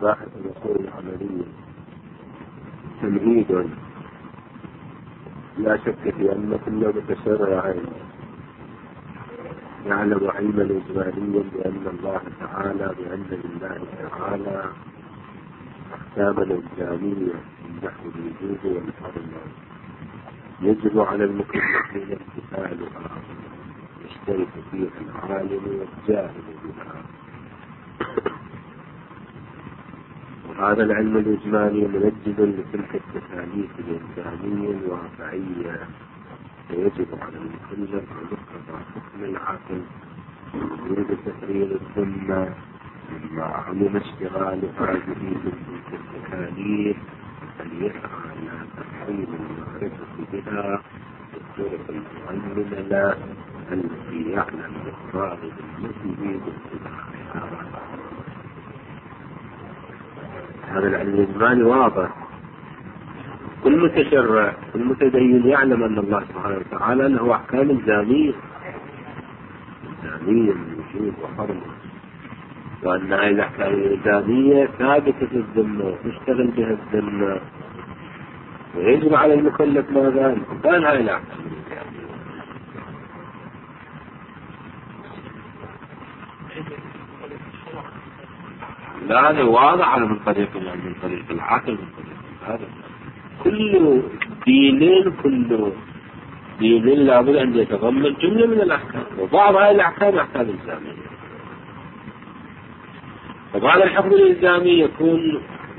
مباحث الأصول العملية تمهيد لا شك في أن كل متشرع يعلم علما إجماليا بأن الله تعالى أحكاما إلزامية من نحو الوجوب والحرمة يجب على المكلفين امتثالها، يشترك فيها العالم والجاهل بها. وهذا العلم الإجمالي منجد لتلك التكاليف الإنسانية الواقعية، فيجب على المكلف بمقتضى حكم العقل وجود تفريغ الذمة مما علم اشتغال هذه التكاليف أن يسعى إلى تحصيل المعرفة بها بالطرق المعلمة له التي يعلم الراغب المسلم باتباعها. هذا العلم الإجمالي واضح. كل متشرع كل متدين يعلم أن الله سبحانه وتعالى له أحكام إلزامية من وجوب وحرمة، وأن هذه الأحكام الإلزامية ثابتة في الذمة تشتغل بها الذمة، ويجب على المكلف ماذا؟ امتثال هذه الأحكام الإلزامية. لا هذا واضح من طريق العقل، من طريق هذا كل دين لابد أن يتضمن جملة من الأحكام، وبعض هذه الأحكام أحكام إلزامية. وبعض الحكم الإلزامي يكون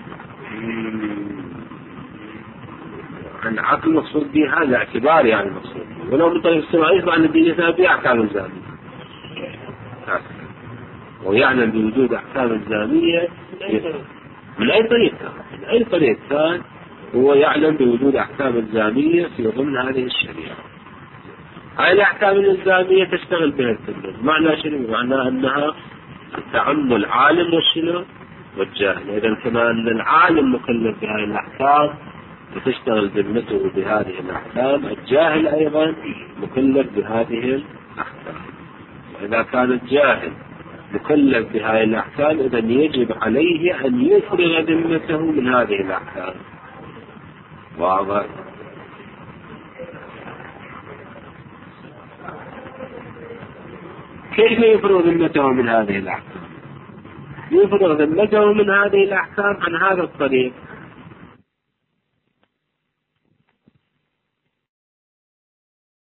العقل مقصود به هذا اعتبار يعني مقصود به، ولو من طريق السماء يسمع أن الدين يتابع أحكام إلزامية، ويعلم بوجود أحكام إلزامية من أي طريق كان هو يعلم بوجود أحكام إلزامية في ضمن هذه الشريعة. هذه الأحكام الإلزامية تشتغل بها التلميذ. معنى شنو؟ معنى أنها تعم العالم والجاهل. إذا كما أن العالم مكلف بهذه الأحكام وتشتغل ذمته بهذه الأحكام، الجاهل أيضا مكلف بهذه الأحكام. وإذا كان الجاهل مكلف بهذه الأحكام إذا يجب عليه أن يفرغ ذمته من هذه الأحكام. واضح؟ كيف يفرغ ذمته من هذه الأحكام؟ يفرغ ذمته من هذه الأحكام عن هذا الطريق،